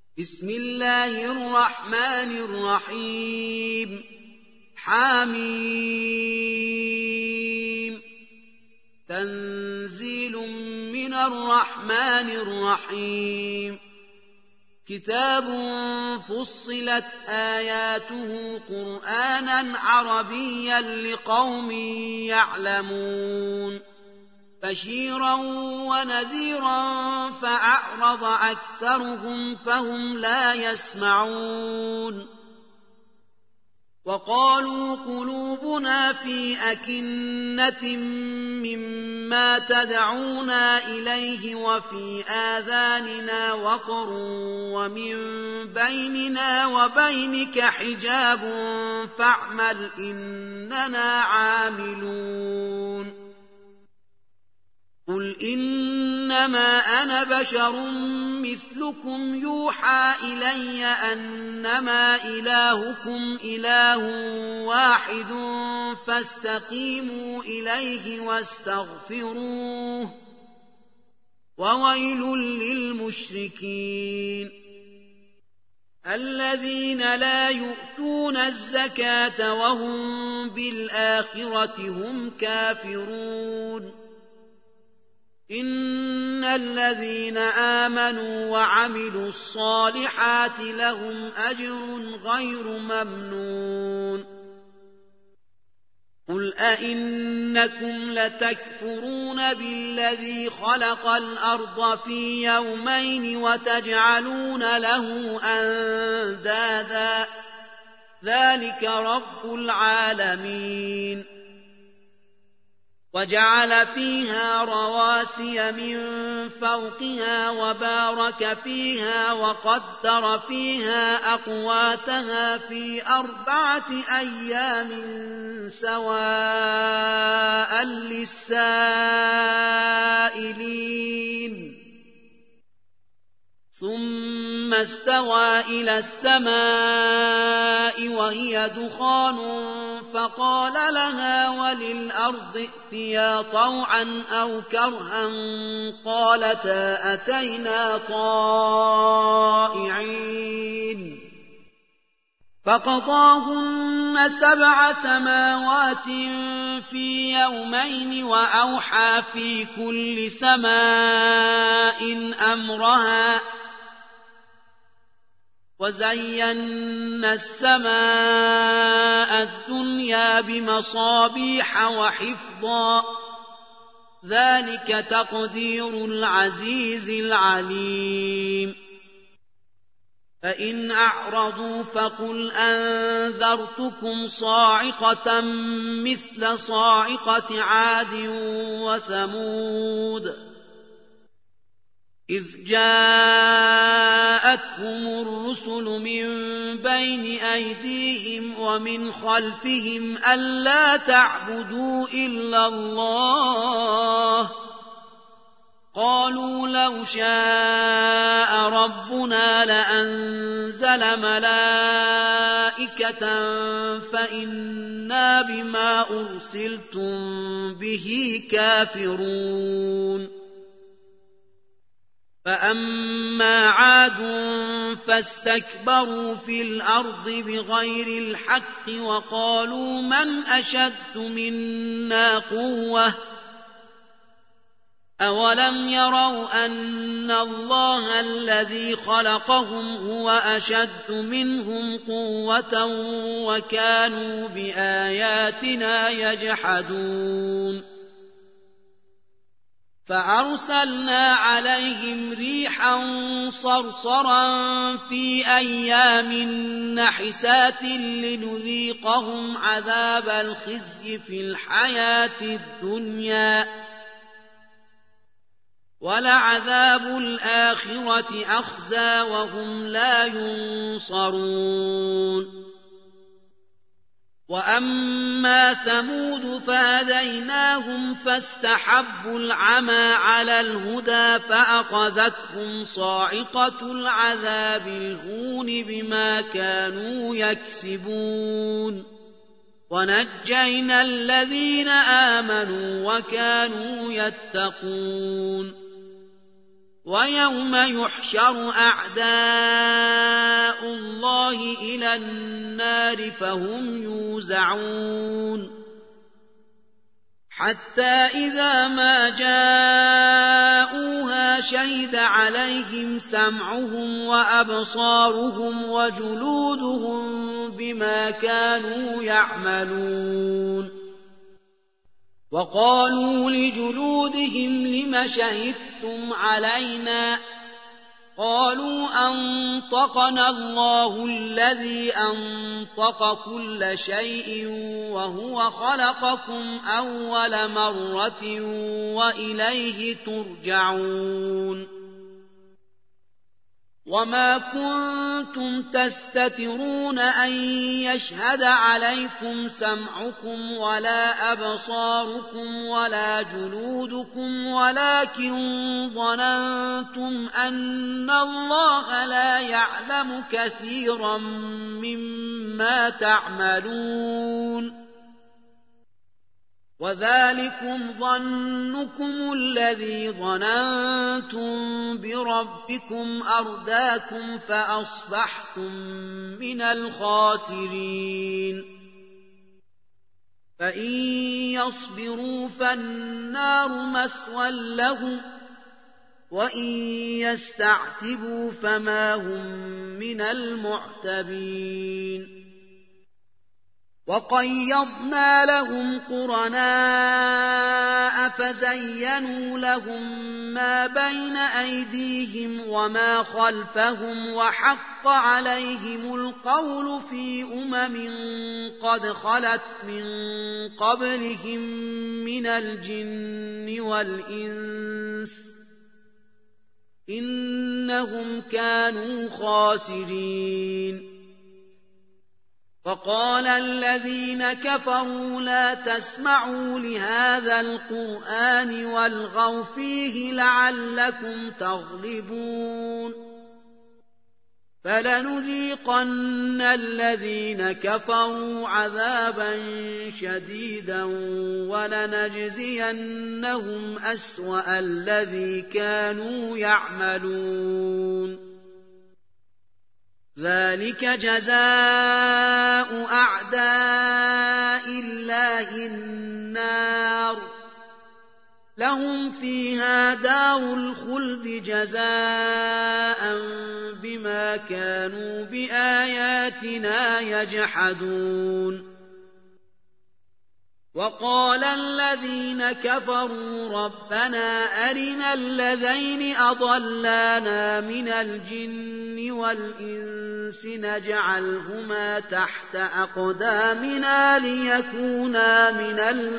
بسم الله الرحمن الرحيم حميم تنزيل من الرحمن الرحيم كتاب فصلت آياته قرآنا عربيا لقوم يعلمون بشيرا ونذيرا فأعرض أكثرهم فهم لا يسمعون وقالوا قلوبنا في أكنة مما تدعونا إليه وفي آذاننا وقر ومن بيننا وبينك حجاب فاعمل إننا عاملون قل إنما أنا بشر مثلكم يوحى إلي أنما إلهكم إله واحد فاستقيموا إليه واستغفروه وويل للمشركين الذين لا يؤتون الزكاة وهم بالآخرة هم كافرون إن الذين آمنوا وعملوا الصالحات لهم أجر غير ممنون قل أئنكم لتكفرون بالذي خلق الأرض في يومين وتجعلون له أندادا ذلك رب العالمين وجعل فيها رواسي من فوقها وبارك فيها وقدر فيها أقواتها في 4 أيام سواء للسائلين ثم استوى إلى السماء وهي دخان فقال لها وللأرض ائتيا طوعا أو كرها قالتا أتينا طائعين فقضاهن 7 سماوات في يومين وأوحى في كل سماء أمرها وزينا السماء الدنيا بمصابيح وحفظا ذلك تقدير العزيز العليم فإن أعرضوا فقل أنذرتكم صاعقة مثل صاعقة عاد وثمود إذ جاءتهم الرسل من بين أيديهم ومن خلفهم ألا تعبدوا إلا الله قالوا لو شاء ربنا لأنزل ملائكة فإنا بما أرسلتم به كافرون فأما عاد فاستكبروا في الأرض بغير الحق وقالوا من أشد منا قوة أولم يروا أن الله الذي خلقهم هو أشد منهم قوة وكانوا بآياتنا يجحدون فأرسلنا عليهم ريحا صرصرا في أيام نحسات لنذيقهم عذاب الخزي في الحياة الدنيا ولعذاب الآخرة أخزى وهم لا ينصرون وأما ثمود فهديناهم فاستحبوا العمى على الهدى فأخذتهم صاعقة العذاب الهون بما كانوا يكسبون ونجينا الذين آمنوا وكانوا يتقون ويوم يحشر أعداء الله إلى النار فهم يوزعون حتى إذا ما جاءوها شهد عليهم سمعهم وأبصارهم وجلودهم بما كانوا يعملون وقالوا لجلودهم لم شهدتم علينا قالوا أنطقنا الله الذي أنطق كل شيء وهو خلقكم أول مرة وإليه ترجعون وما كنتم تستترون أن يشهد عليكم سمعكم ولا أبصاركم ولا جلودكم ولكن ظننتم أن الله لا يعلم كثيرا مما تعملون وذلكم ظنكم الذي ظننتم بربكم أرداكم فأصبحتم من الخاسرين فإن يصبروا فالنار مثوى لهم وإن يستعتبوا فما هم من المعتبين وقيضنا لهم قرناء فزينوا لهم ما بين أيديهم وما خلفهم وحق عليهم القول في قد خلت من قبلهم من الجن والإنس إنهم كانوا خاسرين وقال الذين كفروا لا تسمعوا لهذا القرآن والغوا فيه لعلكم تغلبون فلنذيقن الذين كفروا عذابا شديدا ولنجزينهم أسوأ الذي كانوا يعملون ذلك جزاء أعداء الله النار لهم فيها دار الخلد جزاء بما كانوا بآياتنا يجحدون وقال الذين كفروا ربنا أرنا الذين أضلانا من الجن والإنس نجعلهما تحت أقدامنا ليكونا من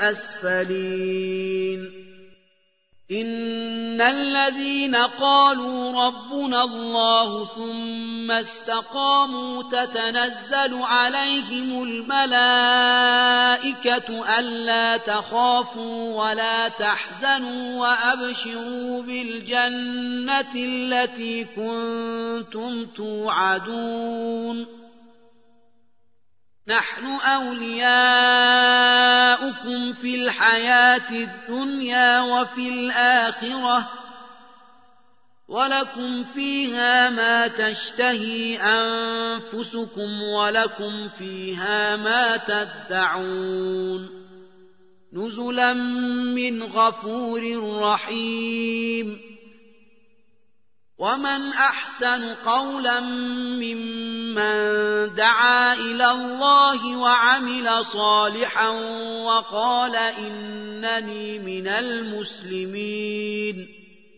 الأسفلين إن الذين قالوا ربنا الله ثم استقاموا تتنزل عليهم الملائكة ألا تخافوا ولا تحزنوا وأبشروا بالجنة التي كنتم توعدون نحن أولياؤكم في الحياة الدنيا وفي الآخرة ولكم فيها ما تشتهي أنفسكم ولكم فيها ما تدعون نزلا من غفور رحيم ومن أحسن قولا ممن دعا إلى الله وعمل صالحا وقال إنني من المسلمين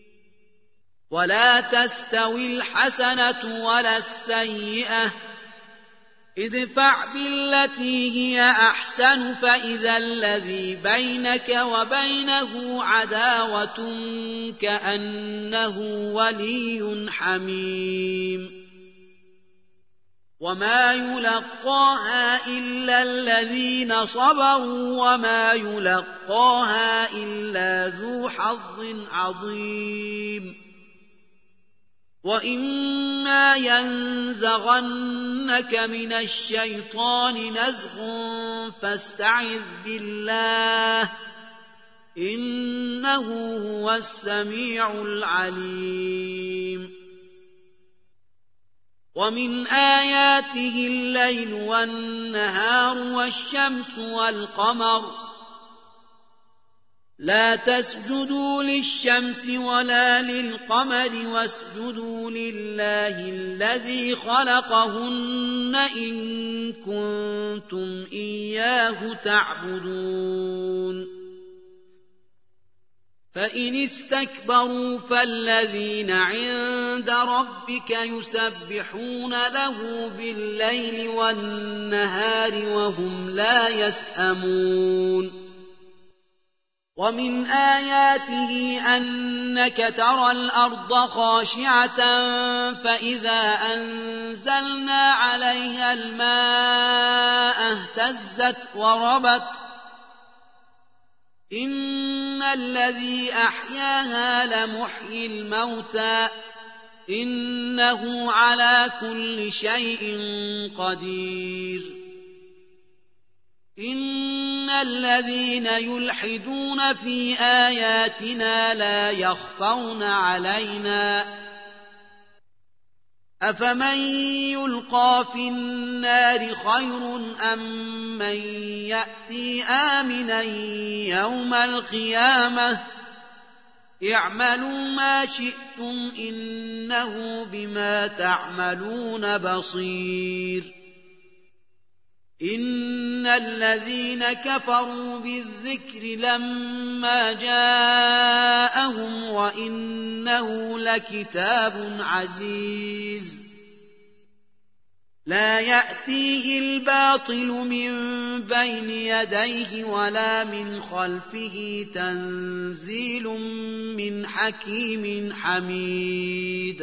ولا تستوي الحسنة ولا السيئة ادفع بالتي هي أحسن فإذا الذي بينك وبينه عداوة كأنه ولي حميم وما يلقاها إلا الذين صبروا وما يلقاها إلا ذو حظ عظيم وإما ينزغنك من الشيطان نزغ فاستعذ بالله إنه هو السميع العليم ومن آياته الليل والنهار والشمس والقمر لا تسجدوا للشمس ولا للقمر واسجدوا لله الذي خلقهن إن كنتم إياه تعبدون فإن استكبروا فالذين عند ربك يسبحون له بالليل والنهار وهم لا يسأمون ومن آياته أنك ترى الأرض خاشعة فإذا أنزلنا عليها الماء اهتزت وربت إن الذي أحياها لمحيي الموتى إنه على كل شيء قدير إن الذين يلحدون في آياتنا لا يخفون علينا أفمن يلقى في النار خير أم من يأتي آمنا يوم القيامة اعملوا ما شئتم إنه بما تعملون بصير إن الذين كفروا بالذكر لما جاءهم وإنه لكتاب عزيز لا يأتيه الباطل من بين يديه ولا من خلفه تنزيل من حكيم حميد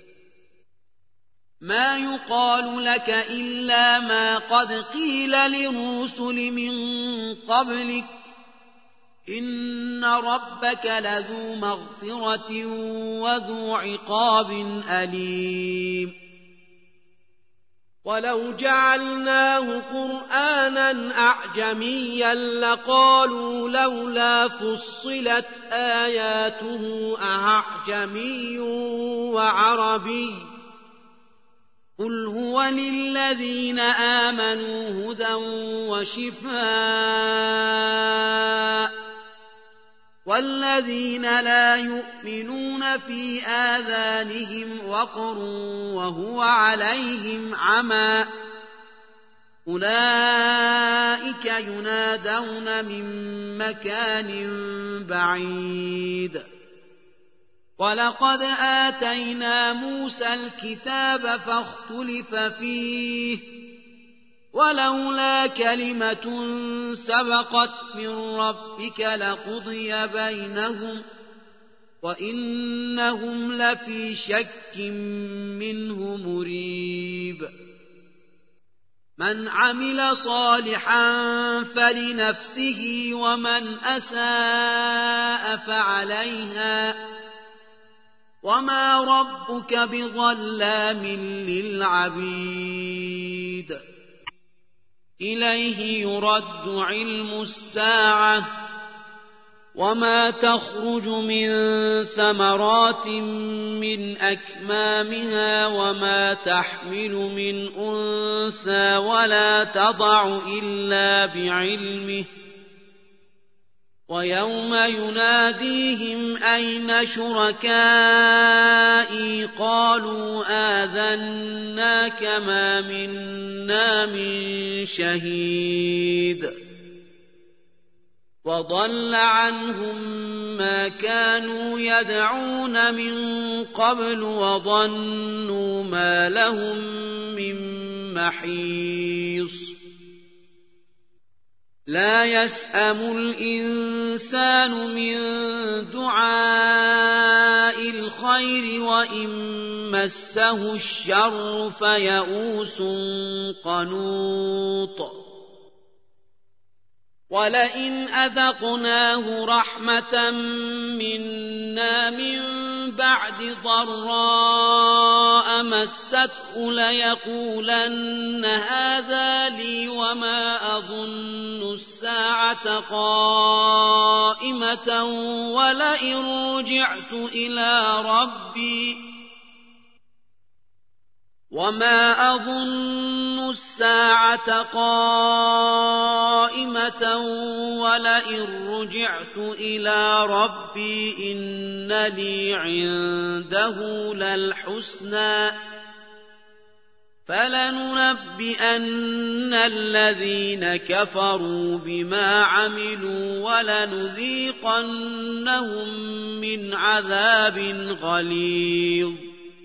ما يقال لك إلا ما قد قيل للرسل من قبلك إن ربك لذو مغفرة وذو عقاب أليم ولو جعلناه قرآنا أعجميا لقالوا لولا فصلت آياته أعجمي وعربي قل هو للذين آمنوا هدى وشفاء والذين لا يؤمنون في آذانهم وقر وهو عليهم عمى أولئك ينادون من مكان بعيد ولقد آتينا موسى الكتاب فاختلف فيه ولولا كلمة سبقت من ربك لقضي بينهم وإنهم لفي شك منه مريب من عمل صالحا فلنفسه ومن أساء فعليها وما ربك بظلام للعبيد إليه يرد علم الساعة وما تخرج من ثمرات من أكمامها وما تحمل من أنثى ولا تضع إلا بعلمه ويوم يناديهم أين شركائي قالوا آذناك ما منا من شهيد وضل عنهم ما كانوا يدعون من قبل وظنوا ما لهم من محيص لا يسأم الإنسان من دعاء الخير وإن مسه الشر فيئوس قنوط ولئن أذقناه رحمة منا من بعد ضراء مسته ليقولن هذا لي وما أظن الساعة قائمة ولئن رجعت إلى ربي إن لي عنده للحسنى فلننبئن الذين كفروا بما عملوا ولنذيقنهم من عذاب غليظ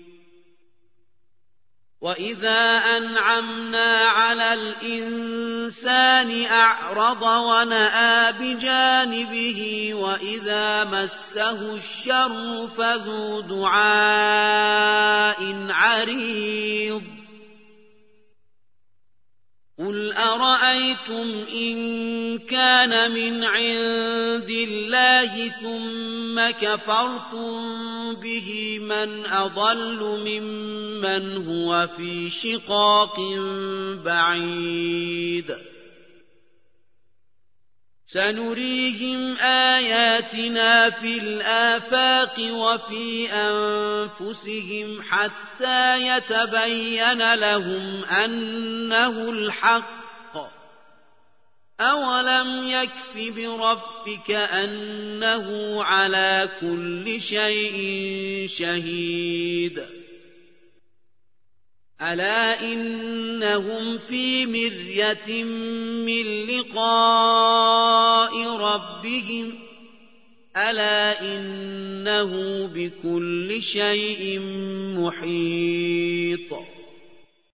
وإذا أنعمنا على الإنسان أعرض ونأى بجانبه وإذا مسه الشر فذو دعاء عريض قل أرأيتم إن كان من عند الله ثم كفرتم به من أضل ممن هو في شقاق بعيد سنريهم آياتنا في الآفاق وفي أنفسهم حتى يتبين لهم أنه الحق أولم يكف بربك أنه على كل شيء شهيد ألا إنهم في مرية من لقاء ربهم ألا إنه بكل شيء محيط